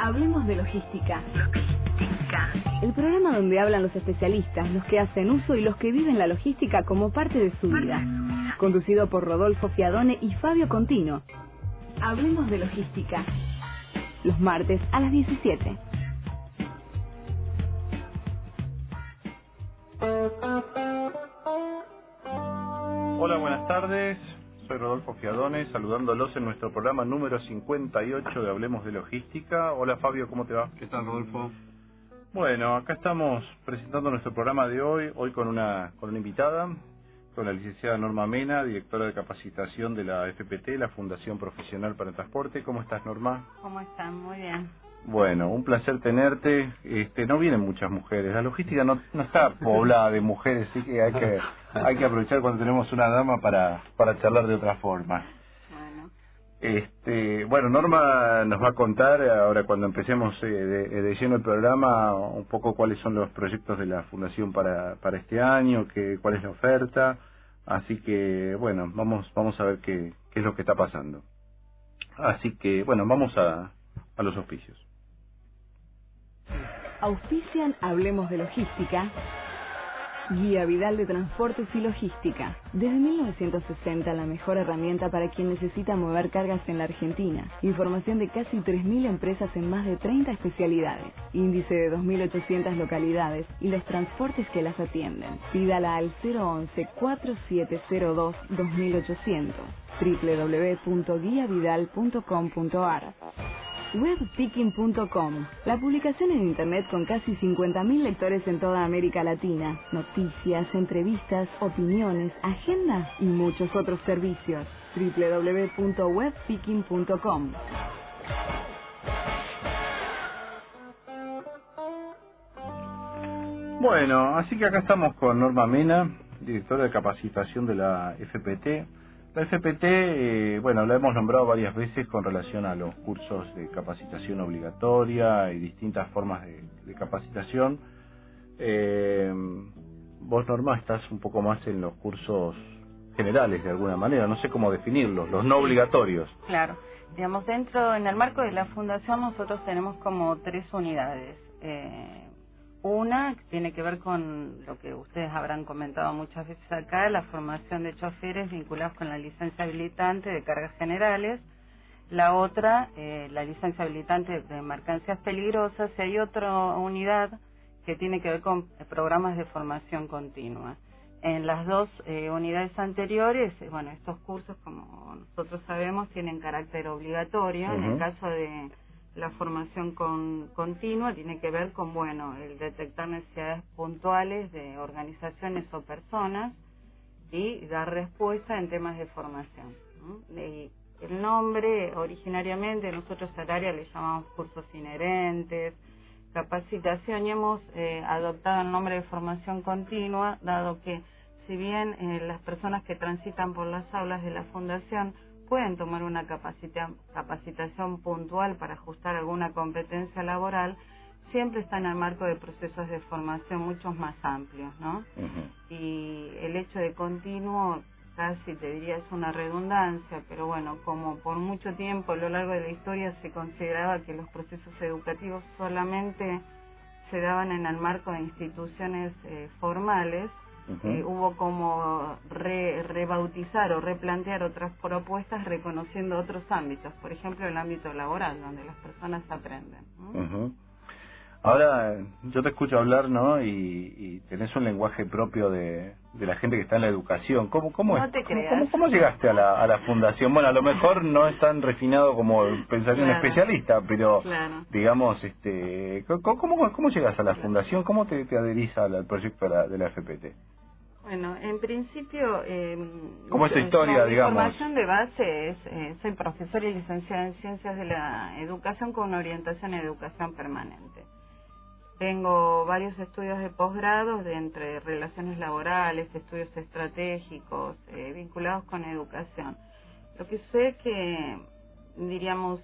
Hablemos de logística. El programa donde hablan los especialistas, los que hacen uso y los que viven la logística como parte de su vida. Conducido por Rodolfo Fiadone y Fabio Contino. Hablemos de logística. Los martes a las 17. Hola, buenas tardes. Soy Rodolfo Fiadone, saludándolos en nuestro programa número 58 de Hablemos de Logística. Hola Fabio, ¿cómo te va? ¿Qué tal, Rodolfo? Bueno, acá estamos presentando nuestro programa de hoy con una invitada, con la licenciada Norma Mena, directora de capacitación de la FPT, la Fundación Profesional para el Transporte. ¿Cómo estás, Norma? ¿Cómo están? Muy bien. Bueno, un placer tenerte. No vienen muchas mujeres. La logística no está poblada de mujeres, así que hay que aprovechar cuando tenemos una dama para charlar de otra forma. Bueno, Norma nos va a contar ahora cuando empecemos de lleno el programa un poco cuáles son los proyectos de la Fundación para este año, cuál es la oferta. Así que, bueno, vamos a ver qué es lo que está pasando. Así que, bueno, vamos a los auspicios. Auspician Hablemos de Logística. Guía Vidal de Transportes y Logística. Desde 1960, la mejor herramienta para quien necesita mover cargas en la Argentina. Información de casi 3.000 empresas en más de 30 especialidades. Índice de 2.800 localidades y los transportes que las atienden. Pídala al 011-4702-2800. www.guiavidal.com.ar. Webpicking.com, la publicación en internet con casi 50.000 lectores en toda América Latina. Noticias, entrevistas, opiniones, agendas y muchos otros servicios. www.webpicking.com. Bueno, así que acá estamos con Norma Mena, directora de capacitación de la FPT. La FPT, bueno, la hemos nombrado varias veces con relación a los cursos de capacitación obligatoria y distintas formas de capacitación. Vos, Norma, estás un poco más en los cursos generales de alguna manera, no sé cómo definirlos, los no obligatorios. Claro, digamos, en el marco de la Fundación nosotros tenemos como 3 unidades. Una que tiene que ver con lo que ustedes habrán comentado muchas veces acá, la formación de choferes vinculados con la licencia habilitante de cargas generales. La otra, la licencia habilitante de mercancías peligrosas. Y hay otra unidad que tiene que ver con programas de formación continua. En las 2 unidades anteriores, bueno, estos cursos, como nosotros sabemos, tienen carácter obligatorio. En el caso de la formación continua tiene que ver con, bueno, el detectar necesidades puntuales de organizaciones o personas y dar respuesta en temas de formación, ¿no? El nombre, originariamente, nosotros al área le llamamos cursos inherentes, capacitación, y hemos adoptado el nombre de formación continua, dado que si bien las personas que transitan por las aulas de la Fundación pueden tomar una capacitación puntual para ajustar alguna competencia laboral, siempre está en el marco de procesos de formación mucho más amplios, ¿no? Y el hecho de continuo, casi te diría, es una redundancia, pero bueno, como por mucho tiempo a lo largo de la historia se consideraba que los procesos educativos solamente se daban en el marco de instituciones formales, hubo como rebautizar o replantear otras propuestas reconociendo otros ámbitos, por ejemplo el ámbito laboral, donde las personas aprenden, ¿no? Ahora yo te escucho hablar, ¿no? Y tenés un lenguaje propio de la gente que está en la educación. ¿Cómo llegaste a la Fundación? Bueno, a lo mejor no es tan refinado como pensaría un especialista, pero digamos, ¿cómo llegas a la Fundación? ¿Cómo te adherís al proyecto de la FPT? Bueno, en principio, ¿cómo es tu historia, digamos? Mi formación de base es, soy profesora y licenciada en Ciencias de la Educación con una orientación en educación permanente. Tengo varios estudios de posgrado entre relaciones laborales, estudios estratégicos, vinculados con educación. Lo que sé que, diríamos,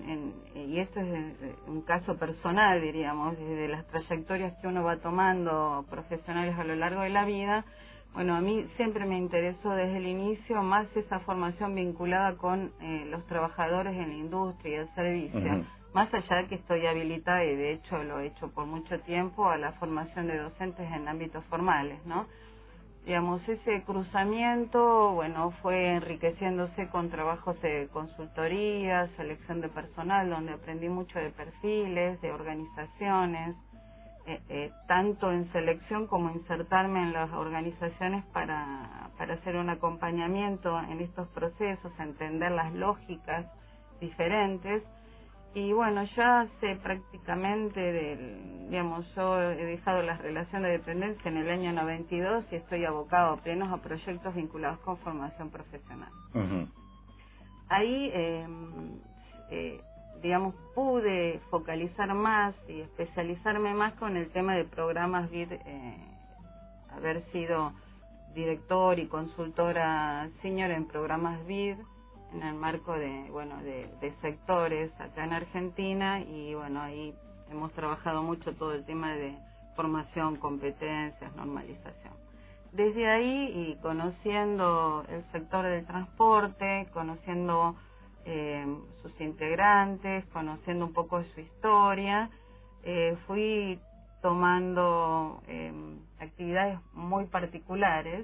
y esto es un caso personal, diríamos, de las trayectorias que uno va tomando profesionales a lo largo de la vida, bueno, a mí siempre me interesó desde el inicio más esa formación vinculada con los trabajadores en la industria y el servicio, más allá de que estoy habilitada, y de hecho lo he hecho por mucho tiempo, a la formación de docentes en ámbitos formales, ¿no? Digamos, ese cruzamiento, bueno, fue enriqueciéndose con trabajos de consultoría, selección de personal, donde aprendí mucho de perfiles, de organizaciones, tanto en selección como insertarme en las organizaciones para hacer un acompañamiento en estos procesos, entender las lógicas diferentes. Y bueno, ya hace prácticamente, digamos, yo he dejado la relación de dependencia en el año 92 y estoy abocado plenos a proyectos vinculados con formación profesional. Uh-huh. Ahí, digamos, pude focalizar más y especializarme más con el tema de programas BID, haber sido director y consultora senior en programas BID, en el marco de sectores acá en Argentina, y bueno, ahí hemos trabajado mucho todo el tema de formación, competencias, normalización. Desde ahí, y conociendo el sector del transporte, conociendo sus integrantes, conociendo un poco de su historia, fui tomando actividades muy particulares,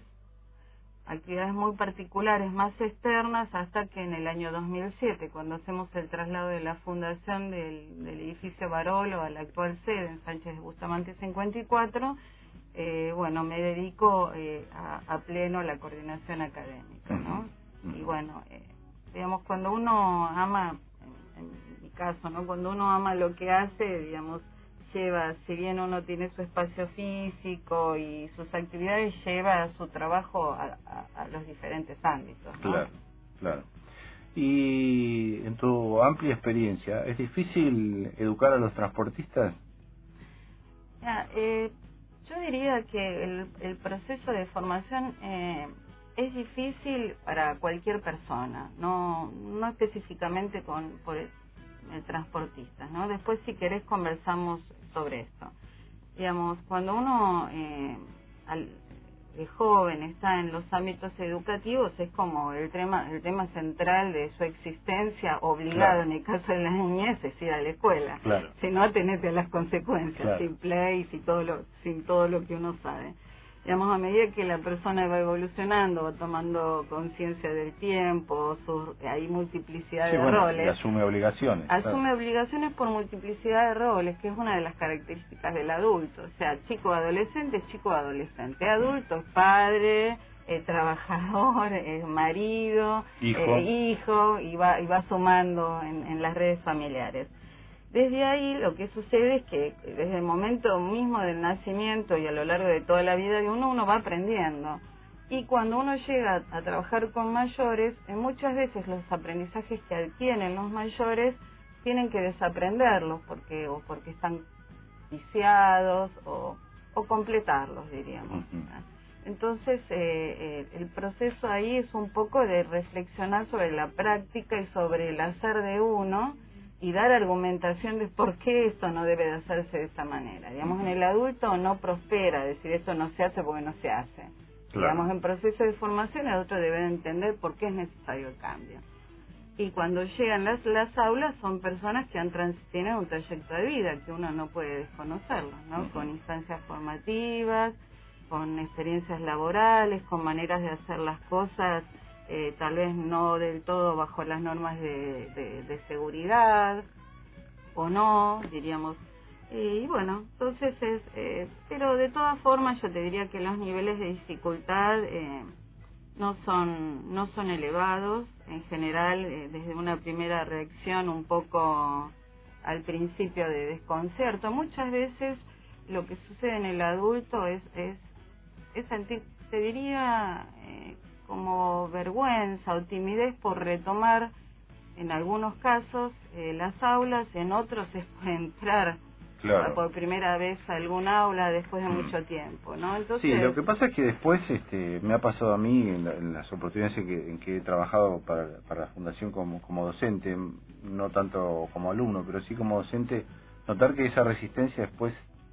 más externas, hasta que en el año 2007, cuando hacemos el traslado de la fundación del edificio Barolo a la actual sede en Sánchez de Bustamante 54, bueno, me dedico a pleno a la coordinación académica, ¿no? Y bueno, digamos, cuando uno ama, en mi caso, ¿no? Cuando uno ama lo que hace, digamos, lleva, si bien uno tiene su espacio físico y sus actividades, lleva su trabajo a los diferentes ámbitos, ¿no? Claro, claro. Y en tu amplia experiencia, ¿es difícil educar a los transportistas? Ya, yo diría que el proceso de formación es difícil para cualquier persona, no específicamente por el transportista, ¿no? Después, si querés, conversamos sobre esto. Digamos, cuando uno de joven está en los ámbitos educativos, es como el tema central de su existencia, obligado, claro, en el caso de la niñez, es ir a la escuela. Claro. Si no, atenete a las consecuencias, claro, sin play, sin todo lo que uno sabe. Digamos, a medida que la persona va evolucionando, va tomando conciencia del tiempo, hay multiplicidad de roles. Y asume obligaciones. Asume obligaciones por multiplicidad de roles, que es una de las características del adulto. O sea, chico adolescente, adulto, padre, trabajador, marido, hijo, y va sumando en las redes familiares. Desde ahí lo que sucede es que desde el momento mismo del nacimiento y a lo largo de toda la vida de uno va aprendiendo. Y cuando uno llega a trabajar con mayores, muchas veces los aprendizajes que adquieren los mayores tienen que desaprenderlos porque están viciados o completarlos, diríamos. Entonces, el proceso ahí es un poco de reflexionar sobre la práctica y sobre el hacer de uno, y dar argumentación de por qué esto no debe de hacerse de esa manera. Digamos, en el adulto no prospera decir esto no se hace porque no se hace. Claro. Digamos, en proceso de formación el adulto debe entender por qué es necesario el cambio. Y cuando llegan las aulas, son personas que tienen un trayecto de vida que uno no puede desconocerlo, ¿no? Con instancias formativas, con experiencias laborales, con maneras de hacer las cosas, tal vez no del todo bajo las normas de seguridad, o no, diríamos. Y bueno, entonces pero de todas formas yo te diría que los niveles de dificultad no son elevados. En general, desde una primera reacción un poco al principio de desconcierto, muchas veces lo que sucede en el adulto es sentir, te diría, como vergüenza o timidez por retomar en algunos casos las aulas, en otros es entrar, claro, por primera vez a algún aula después de mucho tiempo, ¿no? Entonces, sí, lo que pasa es que después me ha pasado a mí en las oportunidades en que he trabajado para la fundación como docente, no tanto como alumno, pero sí como docente, notar que esa resistencia después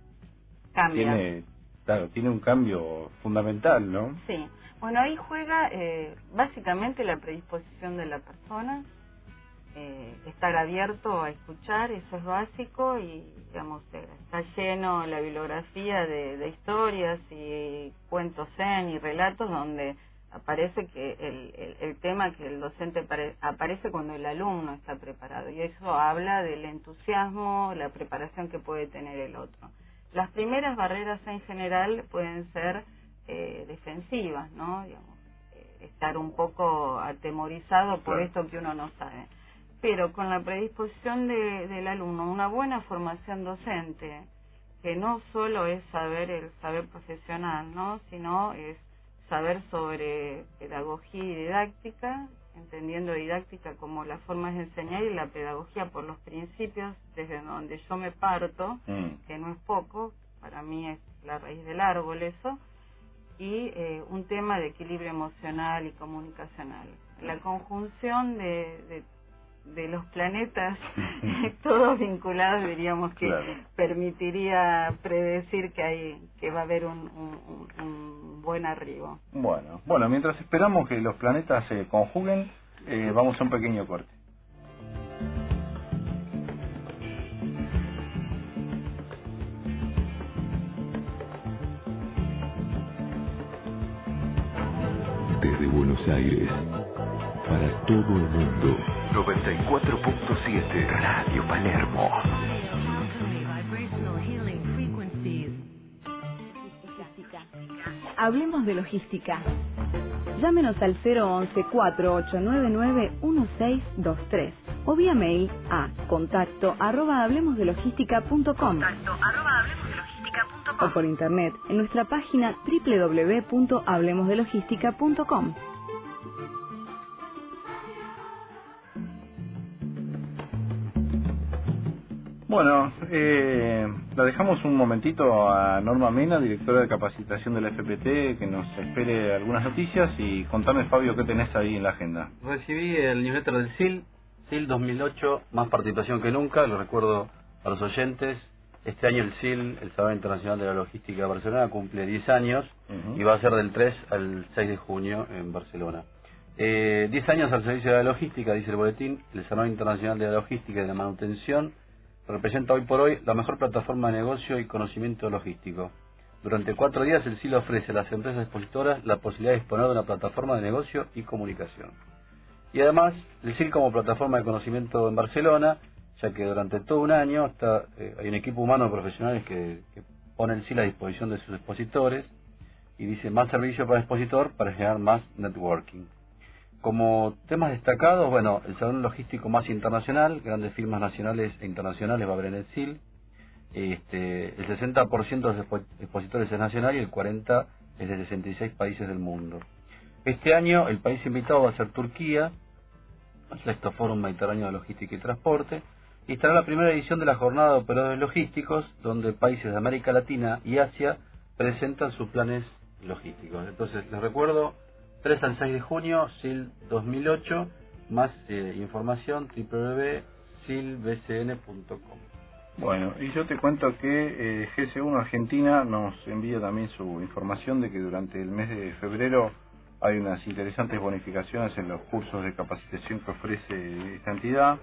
cambia. Tiene un cambio fundamental, ¿no? Sí. Bueno, ahí juega básicamente la predisposición de la persona, estar abierto a escuchar, eso es básico, y digamos está lleno la bibliografía de historias y cuentos zen y relatos donde aparece que el tema que el docente aparece cuando el alumno está preparado, y eso habla del entusiasmo, la preparación que puede tener el otro. Las primeras barreras en general pueden ser defensivas, ¿no? Digamos, estar un poco atemorizado por esto que uno no sabe. Pero con la predisposición del alumno, una buena formación docente, que no solo es saber el saber profesional, ¿no? Sino es saber sobre pedagogía y didáctica, entendiendo didáctica como las formas de enseñar y la pedagogía por los principios desde donde yo me parto, que no es poco, para mí es la raíz del árbol eso, y un tema de equilibrio emocional y comunicacional. La conjunción de los planetas, todos vinculados, diríamos que permitiría predecir que va a haber un buen arribo. Bueno, mientras esperamos que los planetas se conjuguen, vamos a un pequeño corte. Desde Buenos Aires, para todo el mundo, 94.7 Radio Palermo. Hablemos de logística. Llámenos al 011-4899-1623 o vía mail a contacto@hablemosdelogística.com o por internet en nuestra página www.hablemosdelogística.com. Bueno, la dejamos un momentito a Norma Mena, directora de capacitación de la FPT, que nos espere algunas noticias, y contame, Fabio, qué tenés ahí en la agenda. Recibí el newsletter del SIL 2008, más participación que nunca, lo recuerdo a los oyentes. Este año el SIL, el Salón Internacional de la Logística de Barcelona, cumple 10 años y va a ser del 3 al 6 de junio en Barcelona. 10 años al servicio de la logística, dice el boletín. El Salón Internacional de la Logística y de la Manutención representa hoy por hoy la mejor plataforma de negocio y conocimiento logístico. Durante 4 días el SIL ofrece a las empresas expositoras la posibilidad de disponer de una plataforma de negocio y comunicación. Y además, el SIL como plataforma de conocimiento en Barcelona, ya que durante todo un año hay un equipo humano de profesionales que pone el SIL a disposición de sus expositores, y dice más servicio para el expositor para generar más networking. Como temas destacados, bueno, el salón logístico más internacional, grandes firmas nacionales e internacionales va a haber en el SIL. El 60% de los expositores es nacional y el 40% es de 66 países del mundo. Este año el país invitado va a ser Turquía, el 6º Fórum Mediterráneo de Logística y Transporte, y estará la primera edición de la Jornada de Operadores Logísticos, donde países de América Latina y Asia presentan sus planes logísticos. Entonces, les recuerdo, 3 al 6 de junio, SIL 2008, más información www.silbcn.com. Bueno, y yo te cuento que GS1 Argentina nos envía también su información de que durante el mes de febrero hay unas interesantes bonificaciones en los cursos de capacitación que ofrece esta entidad.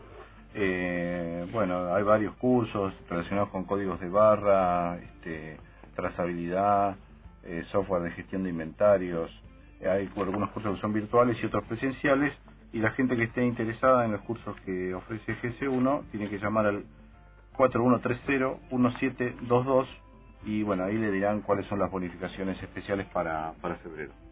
Bueno, hay varios cursos relacionados con códigos de barra, trazabilidad, software de gestión de inventarios. Hay algunos cursos que son virtuales y otros presenciales, y la gente que esté interesada en los cursos que ofrece GS1 tiene que llamar al 4130-1722, y bueno, ahí le dirán cuáles son las bonificaciones especiales para febrero.